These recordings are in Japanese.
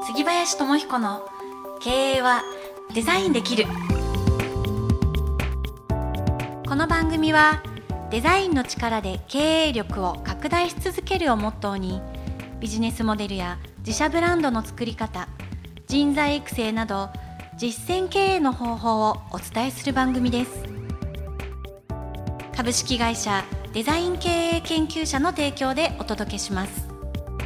杉林智彦の経営はデザインできる。この番組はデザインの力で経営力を拡大し続けるをモットーに、ビジネスモデルや自社ブランドの作り方、人材育成など実践経営の方法をお伝えする番組です。株式会社デザイン経営研究者の提供でお届けします。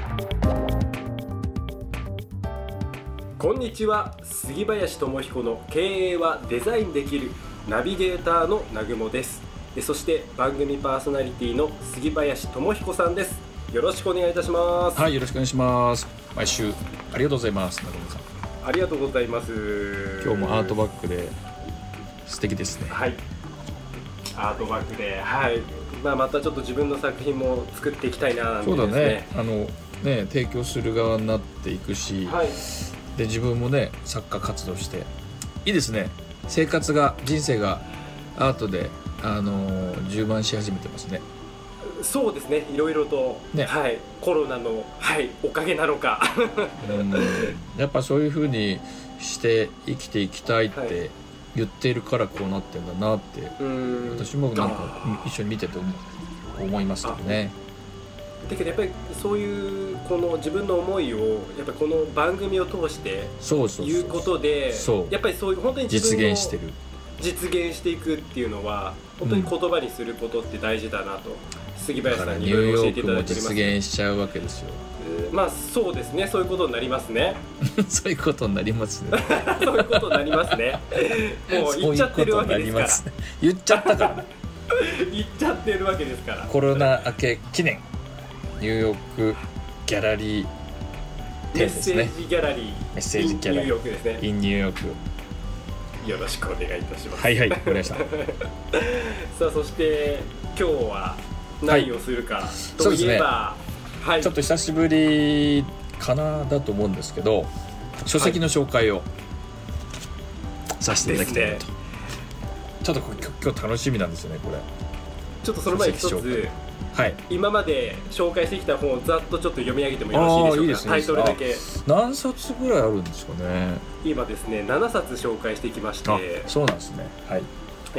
こんにちは、杉林智彦の経営はデザインできるナビゲーターの南雲です。そして番組パーソナリティの杉林智彦さんです。よろしくお願いいたします。 はい、よろしくお願いします。毎週ありがとうございます。南雲さん、 ありがとうございます。 今日もアートバッグで素敵ですね。 はい、アートバッグで、はい、またちょっと自分の作品も作っていきたいななんてですね。 そうだね、提供する側になっていくし、はい、で自分もね作家活動していいですね。人生がアートで充満し始めてますね。 そうですね、いろいろと、ね、はい、コロナの、はい、おかげなのかやっぱそういう風にして生きていきたいって言っているからこうなってんだなって、私もなんか一緒に見てて思いますけどね。 だけどやっぱりそういうこの自分の思いをやっぱりこの番組を通して言うことで、やっぱりそういう本当に自分の実現していくっていうのは本当に言葉にすることって大事だなと、杉林さんにいろいろ教えていただいております。 実現しちゃうわけですよ。 まあそうですね、そういうことになりますねそういうことになりますねそういうことになりますね。もう言っちゃってるわけですから。 言っちゃったからね言っちゃってるわけですから。 コロナ明け記念ニューヨークギャラリー展ですね。 メッセージギャラリー in ニューヨークですね。 in ニューヨーク、 よろしくお願いいたします。 はいはい、わかりましたさあそして今日は何をするかといえば、はい、 ちょっと久しぶりかなだと思うんですけど、書籍の紹介をさせていただきたいなと、ちょっと今日楽しみなんですよね。これちょっとその前に一つ、はい、今まで紹介してきた本をざっとちょっと読み上げてもよろしいでしょうか。 いいですね、 タイトルだけ。 何冊ぐらいあるんですかね。 今ですね7冊紹介してきまして。 そうなんですね。はい。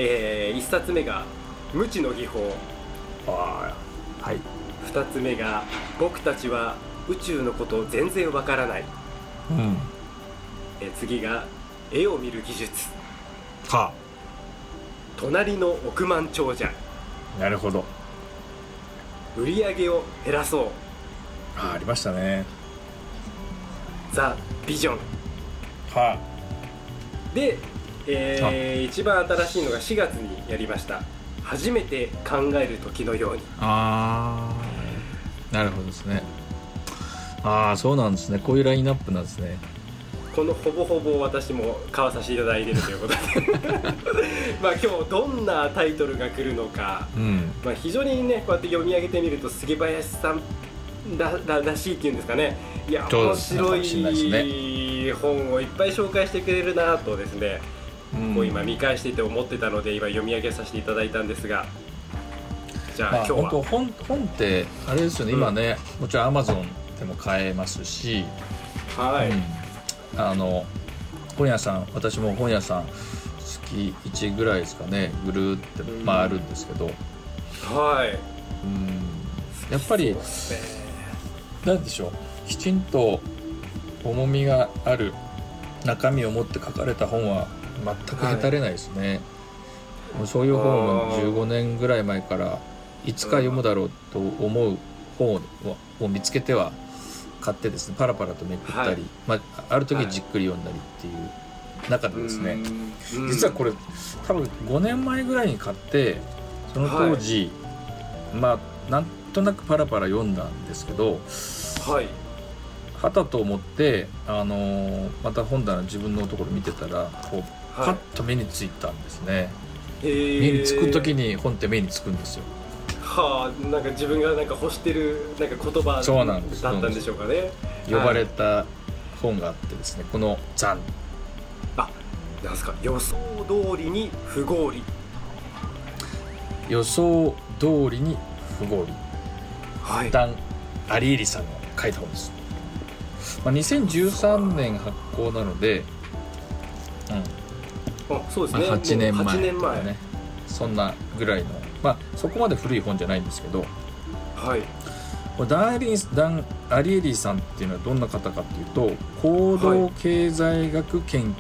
1冊目が無知の技法。 はい。 2つ目が僕たちは宇宙のこと全然わからない。次が絵を見る技術。隣の億万長者。 なるほど。 売り上げを減らそう。 ありましたね。 ザ・ビジョン。で、一番新しいのが4月にやりました。初めて考える時のように。 なるほどですね。そうなんですね。こういうラインナップなんですね。 このほぼほぼ私も買わさせていただいているということでまあ今日どんなタイトルが来るのか、非常にねこうやって読み上げてみると杉林さん らしいっていうんですかね。いや面白い本をいっぱい紹介してくれるなとですね、こう今見返していて思ってたので今読み上げさせていただいたんですが、じゃあ今日は本ってあれですよね。今ね、もちろん Amazon でも買えますし、 はい、 本屋さん、私も本屋さん月1ぐらいですかね、ぐるって回るんですけど、やっぱりなんでしょう、きちんと重みがある中身を持って書かれた本は全くへたれないですね。もうそういう本を15年ぐらい前からいつか読むだろうと思う本を見つけては買ってですね、パラパラとめくったり、ある時じっくり読んだりっていう中でですね、実はこれ多分5年前ぐらいに買って、その当時、なんとなくパラパラ読んだんですけど、はたと思ってまた本棚自分のところ見てたらこうパッと目についたんですね。目につく時に本って目につくんですよ。 なんか自分がなんか欲してるなんか言葉だったんでしょうかね。 呼ばれた本があってですね、この残、 なんすか、予想通りに不合理。 予想通りに不合理。ダン・アリーリさんの書いた本です。 2013年発行なので、 そうですね、 8年前、 8年前ね、そんなぐらいの、そこまで古い本じゃないんですけど、 はい、 これダン・アリエリーさんっていうのはどんな方かっていうと、行動経済学研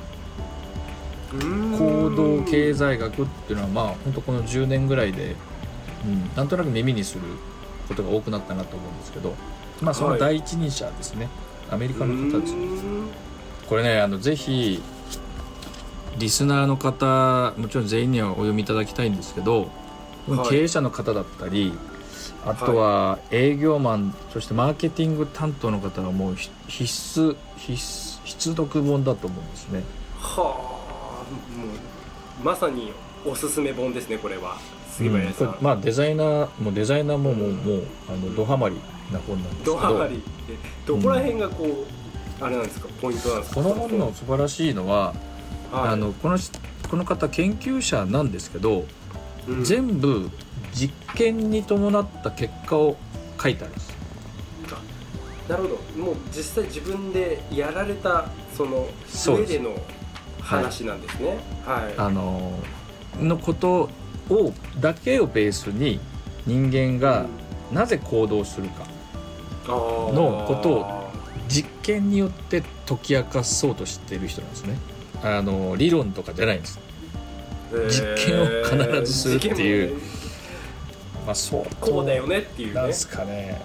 究、行動経済学っていうのは本当この10年ぐらいで、なんとなく耳にすることが多くなったなと思うんですけど、その第一人者ですね、アメリカの方です。これね、ぜひリスナーの方、もちろん全員にはお読みいただきたいんですけど、経営者の方だったり、あとは営業マン、そしてマーケティング担当の方はもう必読本だと思うんですね。 もうまさにおすすめ本ですね、これは。杉林さん、 デザイナーももうドハマりな本なんですけど、 ドハマりどこら辺があれなんですか、ポイントなんですか。 この本の素晴らしいのは、この方研究者なんですけど、全部実験に伴った結果を書いてあるんです。 なるほど、もう実際自分でやられたその上での話なんですね。 のことだけをベースに人間がなぜ行動するかのことを実験によって解き明かそうとしている人なんですね。理論とかじゃないんです。実験を必ずするっていう、相当こうだよねっていうね、 なんですかね、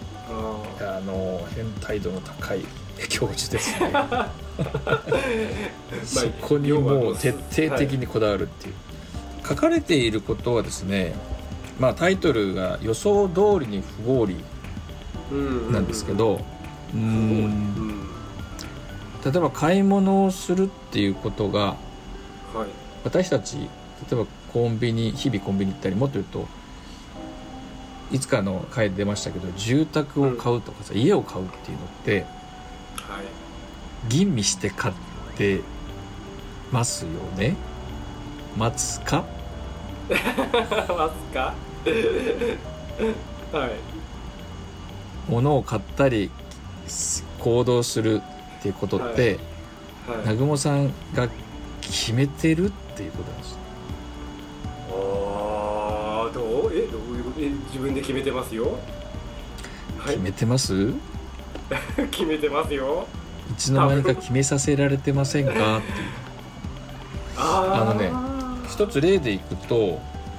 変態度の高い教授ですね。そこにもう徹底的にこだわるっていう、書かれていることはですね、タイトルが予想通りに不合理なんですけど、例えば買い物をするっていうことが、私たち例えば日々コンビニ行ったり、もっと言うといつかの回で出ましたけど、住宅を買うとか家を買うっていうのって、吟味して買ってますよね。ますか物を買ったり行動するっていうことって、南雲さんが決めてるっていうことなんです。 どういうこと？自分で決めてますよ。 決めてます？ 決めてますよ。 いつの間にか決めさせられてませんかっていう。一つ例でいくと、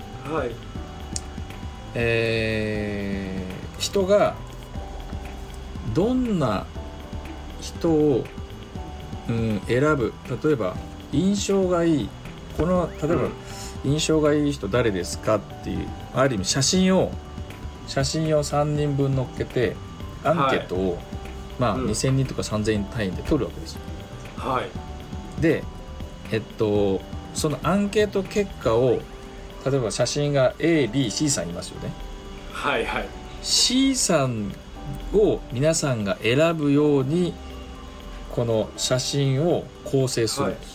人がどんな人を、選ぶ、例えば印象がいい、例えば印象がいい人誰ですかっていう、ある意味写真を3人分載っけてアンケートを、2000人とか3000人単位で取るわけですよ。で、そのアンケート結果を、例えば写真が A、B、C さんいますよね。C さんを皆さんが選ぶようにこの写真を構成するんです。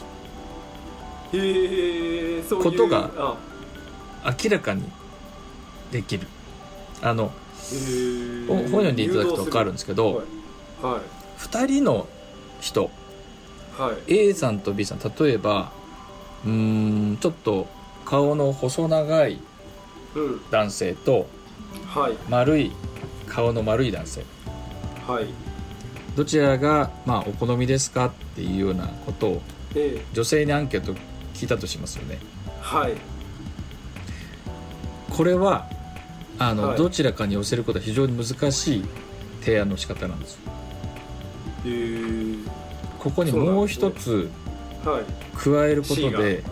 そういうことが明らかにできる。本読んでいただくと分かるんですけど、2人の人、A さんと B さん、例えばちょっと顔の細長い男性と、顔の丸い男性、どちらがお好みですかっていうようなことを女性にアンケート聞いたとしますよね。これはどちらかに寄せることは非常に難しい提案の仕方なんです。ここにもう一つ加えることで、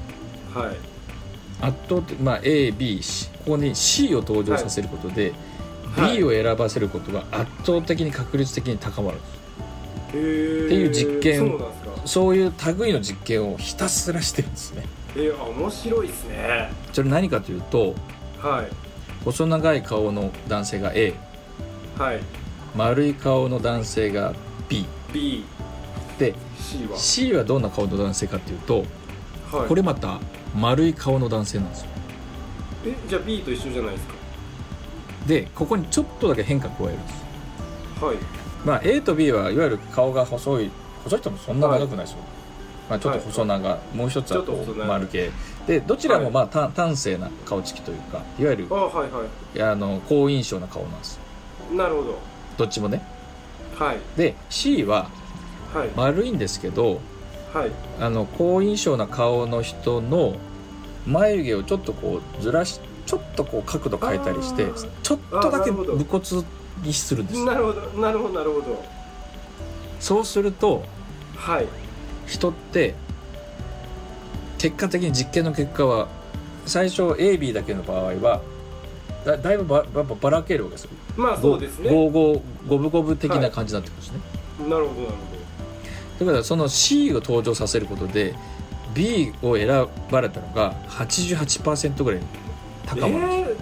圧倒的、A、B、C、ここに C を登場させることで、B を選ばせることが圧倒的に確率的に高まるんです。っていう実験、そういう類の実験をひたすらしてるんですね。 面白いですね。 それ何かというと、細長い顔の男性が A、丸い顔の男性が B、で C はどんな顔の男性かというと、これまた丸い顔の男性なんですよ。 じゃあ B と一緒じゃないですか。 でここにちょっとだけ変化加えるんです。 まあ、A と B はいわゆる顔が細い人もそんな長くないですよ、まあ、ちょっと細長、はい、もう一つはこう丸系で、どちらもまあ、端正な顔つきというか、いわゆる、はいはい、好印象な顔なんです。 なるほど。 どっちもね、 はい、 で C は丸いんですけど、はい、好印象な顔の人の眉毛をちょっとこうずらし、ちょっとこう角度変えたりしてちょっとだけ武骨にするんです。 なるほどなるほどなるほど。 そうすると、 はい、 人って結果的に実験の結果は最初 AB だけの場合はだいぶばらけるわけですよ。 まあそうですね。 五分五分的な感じになってくるんですね、 はい、なるほどなるほど。 だからその C を登場させることで B を選ばれたのが 88% ぐらい高まるんです。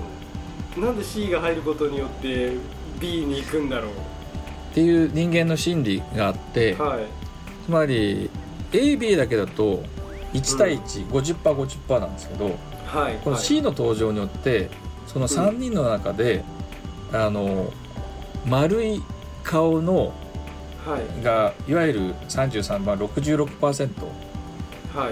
なんで C が入ることによって B に行くんだろうっていう人間の心理があって、 はい、 つまり AB だけだと1対1、50%50% なんですけど、はい、この C の登場によってその3人の中で、丸い顔のがいわゆる33番 66%、はい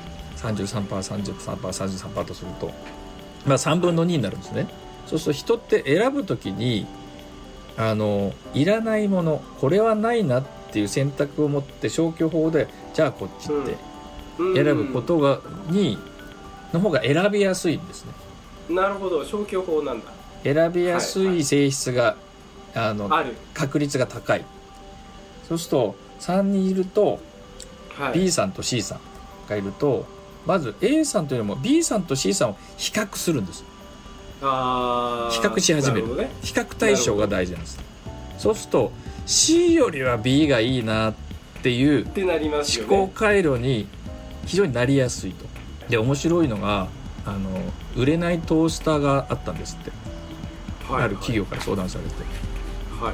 、33%33%33% とすると、まあ、3分の2になるんですね。そうすると人って選ぶときにいらないもの、これはないなっていう選択を持って消去法でじゃあこっちって選ぶことがの方が選びやすいんですね。 なるほど、消去法なんだ。 選びやすい性質が、ある確率が高い。そうすると3人いると、はい、B さんと C さんがいるとまず A さんというよりも B さんと C さんを比較するんです。比較し始め る、ね、比較対象が大事なんです。そうすると C よりは B がいいなっていう思考回路に非常になりやすいと。で面白いのが売れないトースターがあったんですって、はい、ある企業から相談されて、はい、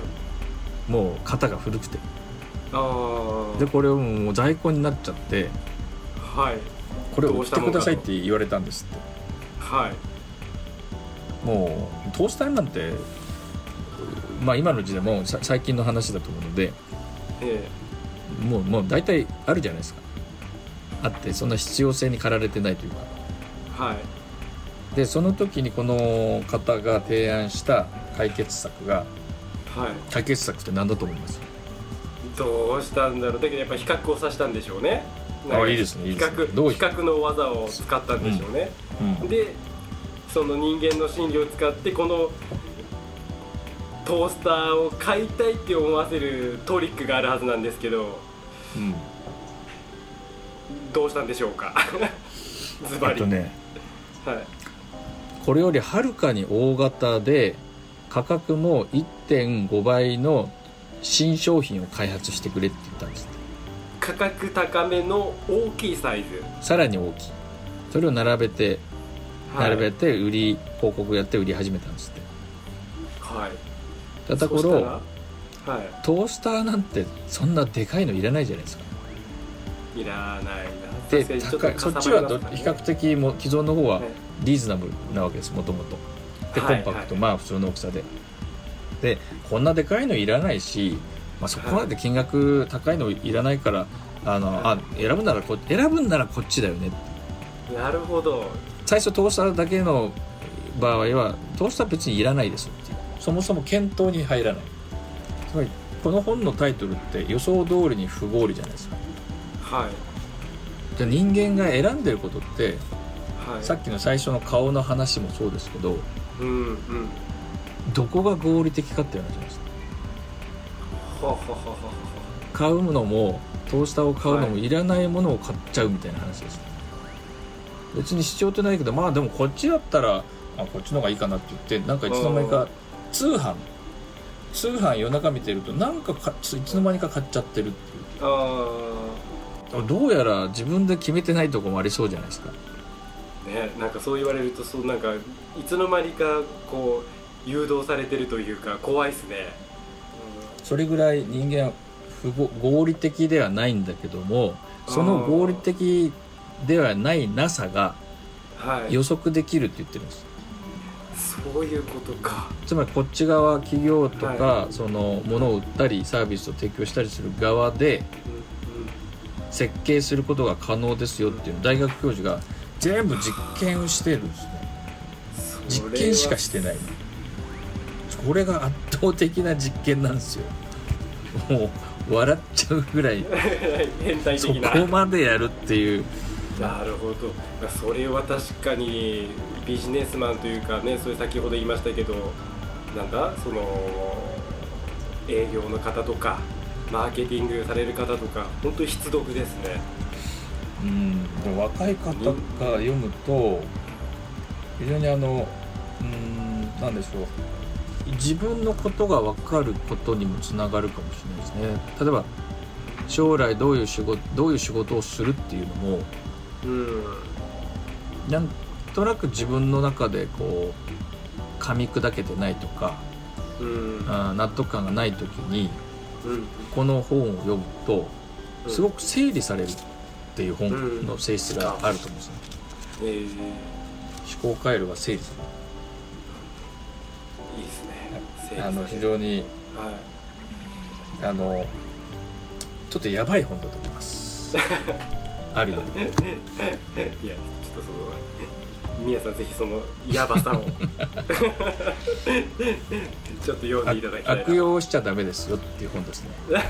もう型が古くて、でこれをもう在庫になっちゃって、はい、これを売ってくださいって言われたんですって。はい、もうトースターなんて、まあ、今の時代も最近の話だと思うので、もう大体あるじゃないですか。あってそんな必要性に駆られてないというか、はい、でその時にこの方が提案した解決策が、はい、解決策って何だと思います？ どうしたんだろう。だけどやっぱ比較をさせたんでしょうね。 いいですね、いいですね。 比較の技を使ったんでしょうね、でその人間の心理を使ってこのトースターを買いたいって思わせるトリックがあるはずなんですけど、どうしたんでしょうか。ズバリ、ね、はい、 これよりはるかに大型で価格も 1.5 倍の新商品を開発してくれって言ったんです。 価格高めの大きいサイズ、 さらに大きい、それを並べて売り、広告やって売り始めたんですって。はい。だった頃、はい、トースターなんてそんなでかいのいらないじゃないですか。 いらないな。 で高い、そっちは比較的も既存の方はリーズナブルなわけです、もともと。でコンパクト、まあ普通の大きさでこんなでかいのいらないし、まあ、そこまで金額高いのいらないから、選ぶならこっちだよね。 なるほど。 最初トースターだけの場合はトースター別にいらないですっていう、そもそも検討に入らない。つまりこの本のタイトルって予想通りに不合理じゃないですか。はい。じゃあ人間が選んでることって、はい、さっきの最初の顔の話もそうですけど、どこが合理的かっていう話です。買うのもトースターを買うのもいらないものを買っちゃうみたいな話です、はい、別に主張ってないけど、まあでもこっちだったらこっちの方がいいかなって言って、なんかいつの間にか通販夜中見てるとなんかいつの間にか買っちゃってるっていう。どうやら自分で決めてないとこもありそうじゃないですかね。なんかそう言われると、そうなんかいつの間にかこう誘導されてるというか怖いですね。 それぐらい人間は合理的ではないんだけども、その合理的ではないなさが予測できるって言ってるんです。 そういうことか。 つまりこっち側企業とか、その物を売ったりサービスを提供したりする側で設計することが可能ですよっていう大学教授が全部実験をしてるんですね。実験しかしてない。これが圧倒的な実験なんですよ。もう笑っちゃうぐらい変態的なそこまでやるっていう。 なるほど。それは確かにビジネスマンというかね、それ先ほど言いましたけど、なんだその営業の方とかマーケティングされる方とか本当に必読ですね。 でも若い方が読むと非常になんでしょう、自分のことが分かることにもつながるかもしれないですね。例えば将来どういう仕事をするっていうのも、なんとなく自分の中でこう噛み砕けてないとか、納得感がない時に、この本を読むとすごく整理されるっていう本の性質があると思うんですね。思考回路が整理する。いいですね。非常に、ちょっとやばい本だと思います。あるよね。いや、ちょっと皆さんぜひそのやばさをちょっと読んでいただきたいな。 悪用しちゃダメですよっていう本ですね。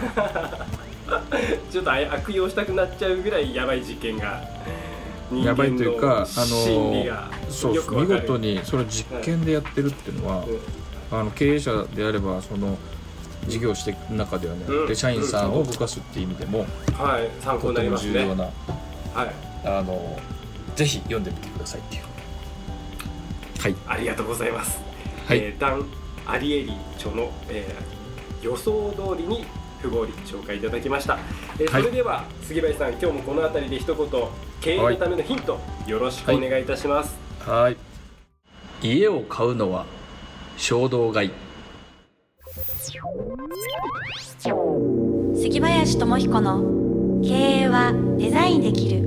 ちょっと悪用したくなっちゃうぐらいやばい実験が、人やばい間というか、 の心理がそうよくわかる。 見事にそれを実験でやってるっていうのは、経営者であればその事業していく中ではね、で社員さんを動かすっていう意味でも、 参考になりますね。 とても重要な、ぜひ読んでみてくださいっていう。はい、 ありがとうございます。ダン・アリエリ著の、予想通りに不合理紹介いただきました。それでは杉林さん、今日もこの辺りで一言経営のためのヒント、よろしくお願いいたします。 はい。家を買うのは衝動買い。 杉林智彦の経営はデザインできる。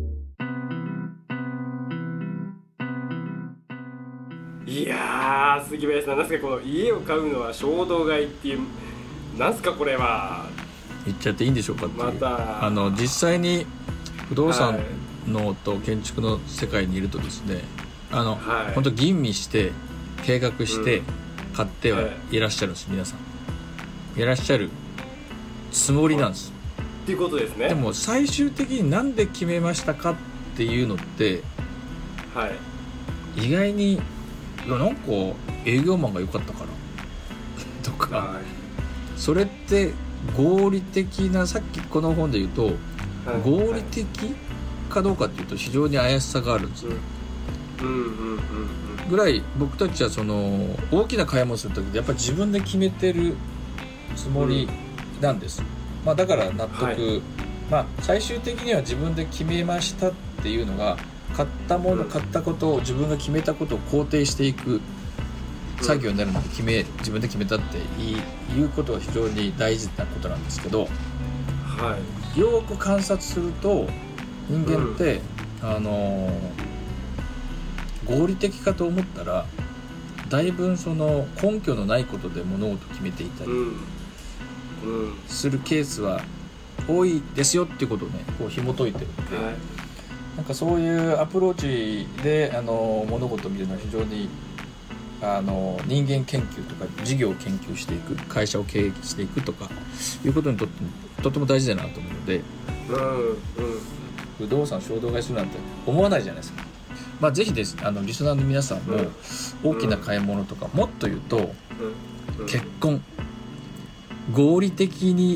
いやー、杉林さん、なんすかこの家を買うのは衝動買いっていう、なんすかこれは。 言っちゃっていいんでしょうかっていう。 また実際に不動産のと建築の世界にいるとですね、本当吟味して計画して買ってはいらっしゃるんです、皆さんいらっしゃるつもりなんです、 っていうことですね。 でも最終的になんで決めましたかっていうのって、意外になんか営業マンが良かったからとか、それって合理的な、さっきこの本で言うと、合理的かどうかっていうと非常に怪しさがあるんですね。ぐらい僕たちはその大きな買い物するときでやっぱり自分で決めてるつもりなんです、だから納得、最終的には自分で決めましたっていうのが、買ったもの、買ったことを自分が決めたことを肯定していく作業になるので、自分で決めたっていうことは非常に大事なことなんですけど、よく観察すると人間って、合理的かと思ったらだいぶその根拠のないことで物事を決めていたりするケースは多いですよっていうことをね、こう紐解いてるので、なんかそういうアプローチで物事を見るのは非常に人間研究とか事業を研究していく、会社を経営していくとかいうことにとても大事だなと思うので、不動産衝動買いするなんて思わないじゃないですか。ぜひです、リスナーの皆さんも大きな買い物とか、もっと言うと結婚、合理的に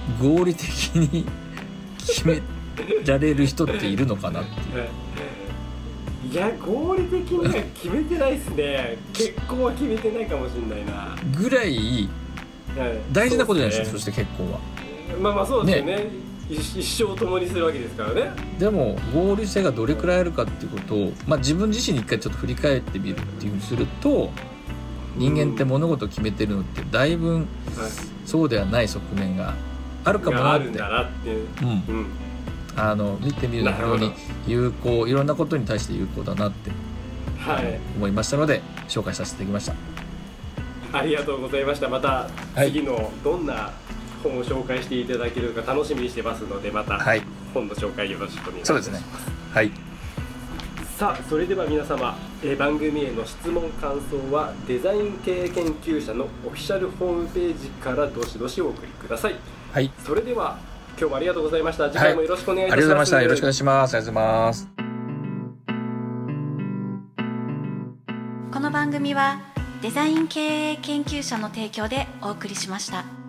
決められる人っているのかなっていう。 いや、合理的には決めてないですね。結婚は決めてないかもしれないなぐらい大事なことじゃないですか。そして結婚はそうですよね。一生共にするわけですからね。 でも合理性がどれくらいあるかっていうことを、自分自身に一回ちょっと振り返ってみるっていうふうにすると、人間って物事を決めてるのってだいぶそうではない側面があるかもなって、見てみるの非常に有効、いろんなことに対して有効だなって思いましたので、紹介させていただきました。 ありがとうございました。また次のどんな本を紹介していただけるか楽しみにしてますので、また本の紹介よろしくお願いします。 そうですね。はい。 さあ、それでは皆様、番組への質問感想はデザイン経営研究者のオフィシャルホームページからどしどしお送りください。はい。それでは今日もありがとうございました。次回もよろしくお願いいたします。 ありがとうございました。よろしくお願いします。ありがとうございます。 この番組はデザイン経営研究者の提供でお送りしました。